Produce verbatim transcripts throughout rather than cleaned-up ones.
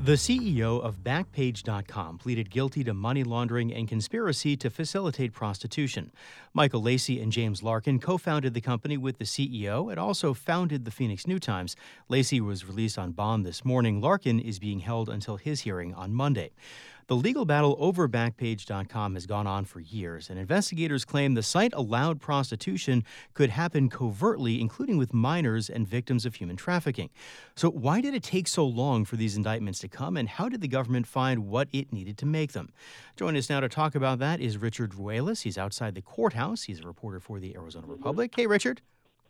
The C E O of Backpage dot com pleaded guilty to money laundering and conspiracy to facilitate prostitution. Michael Lacey and James Larkin co-founded the company with the C E O and also founded the Phoenix New Times. Lacey was released on bond this morning. Larkin is being held until his hearing on Monday. The legal battle over Backpage dot com has gone on for years, and investigators claim the site allowed prostitution could happen covertly, including with minors and victims of human trafficking. So why did it take so long for these indictments to come, and how did the government find what it needed to make them? Joining us now to talk about that is Richard Ruelas. He's outside the courthouse. He's a reporter for the Arizona Republic. Hey, Richard.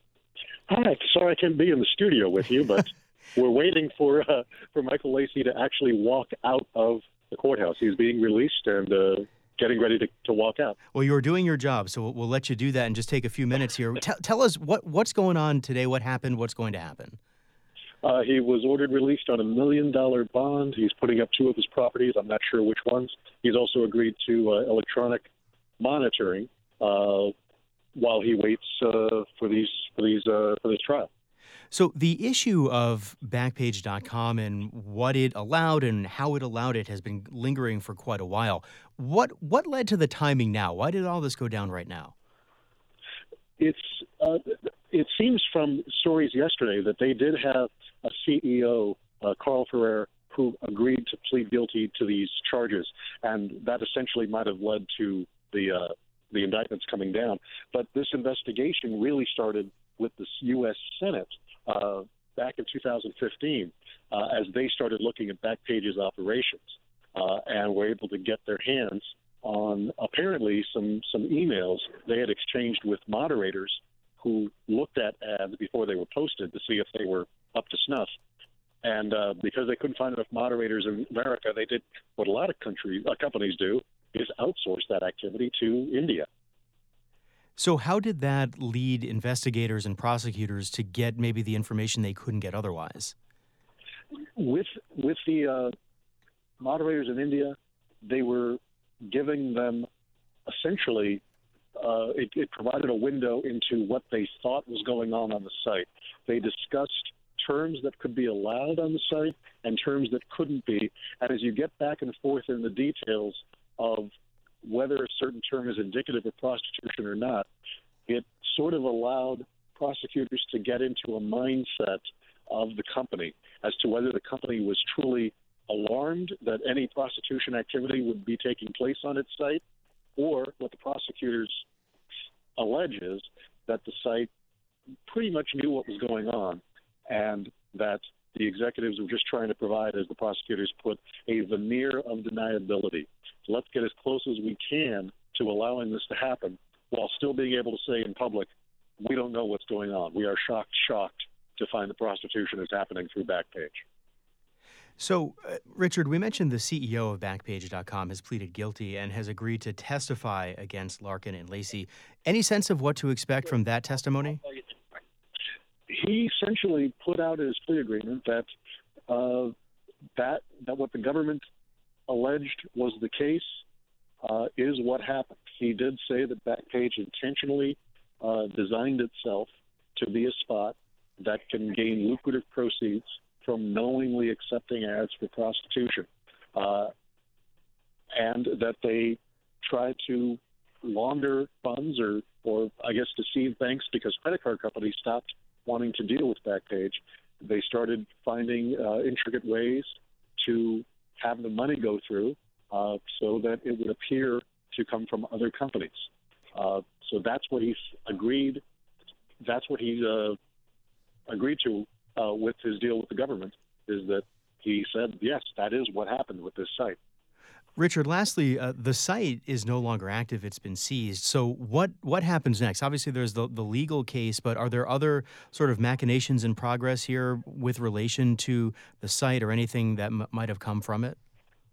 Hi. Sorry I can't be in the studio with you, but we're waiting for uh, for Michael Lacey to actually walk out of the courthouse. He's being released and uh, getting ready to, to walk out. Well, you're doing your job, so we'll, we'll let you do that and just take a few minutes here. Tell, tell us what, what's going on today, what happened, what's going to happen. Uh, he was ordered released on a million dollar bond. He's putting up two of his properties. I'm not sure which ones. He's also agreed to uh, electronic monitoring uh, while he waits uh, for these for these uh, for this trial. So the issue of Backpage dot com and what it allowed and how it allowed it has been lingering for quite a while. What what led to the timing now? Why did all this go down right now? It's uh, it seems from stories yesterday that they did have a C E O, uh, Carl Ferrer, who agreed to plead guilty to these charges, and that essentially might have led to the uh, the indictments coming down. But this investigation really started with the U S Senate uh, back in two thousand fifteen, uh, as they started looking at Backpage's operations uh, and were able to get their hands on apparently some some emails they had exchanged with moderators who looked at ads before they were posted to see if they were up to snuff. And uh, because they couldn't find enough moderators in America, they did what a lot of countries, uh, companies do, is outsource that activity to India. So how did that lead investigators and prosecutors to get maybe the information they couldn't get otherwise? With with the uh, moderators in India, they were giving them essentially, uh, it, it provided a window into what they thought was going on on the site. They discussed terms that could be allowed on the site and terms that couldn't be. And as you get back and forth in the details of whether a certain term is indicative of prostitution or not, it sort of allowed prosecutors to get into a mindset of the company as to whether the company was truly alarmed that any prostitution activity would be taking place on its site, or what the prosecutors allege is that the site pretty much knew what was going on and that the executives were just trying to provide, as the prosecutors put, a veneer of deniability. So let's get as close as we can to allowing this to happen while still being able to say in public, we don't know what's going on. We are shocked, shocked to find the prostitution is happening through Backpage. So, uh, Richard, we mentioned the C E O of Backpage dot com has pleaded guilty and has agreed to testify against Larkin and Lacey. Any sense of what to expect from that testimony? He essentially put out in his plea agreement that uh, that that what the government alleged was the case uh, is what happened. He did say that Backpage intentionally uh, designed itself to be a spot that can gain lucrative proceeds from knowingly accepting ads for prostitution, uh, and that they try to launder funds or, or I guess, deceive banks because credit card companies stopped wanting to deal with Backpage. They started finding uh, intricate ways to have the money go through uh, so that it would appear to come from other companies. Uh, so that's what he's agreed. That's what he uh, agreed to uh, with his deal with the government, is that he said, yes, that is what happened with this site. Richard, lastly, uh, the site is no longer active. It's been seized. So what what happens next? Obviously, there's the, the legal case, but are there other sort of machinations in progress here with relation to the site or anything that m- might have come from it?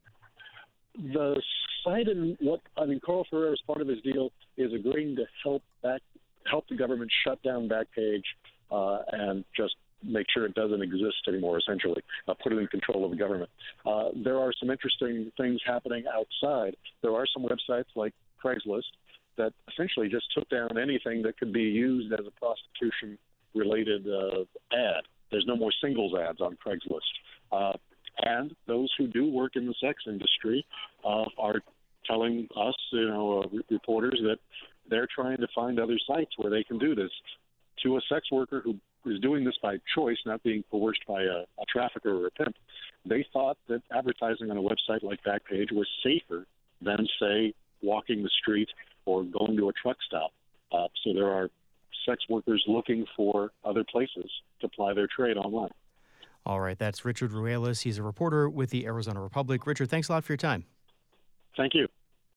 The site and what, I mean, Carl Ferrer, as part of his deal, is agreeing to help back, help the government shut down Backpage uh, and just make sure it doesn't exist anymore, essentially, uh, put it in control of the government. Uh, there are some interesting things happening outside. There are some websites like Craigslist that essentially just took down anything that could be used as a prostitution-related uh, ad. There's no more singles ads on Craigslist. Uh, And those who do work in the sex industry uh, are telling us, you know, uh, reporters that they're trying to find other sites where they can do this. To a sex worker who is doing this by choice, not being coerced by a, a trafficker or a pimp, they thought that advertising on a website like Backpage was safer than, say, walking the street or going to a truck stop. Uh, so there are sex workers looking for other places to ply their trade online. All right, that's Richard Ruelas. He's a reporter with the Arizona Republic. Richard, thanks a lot for your time. Thank you.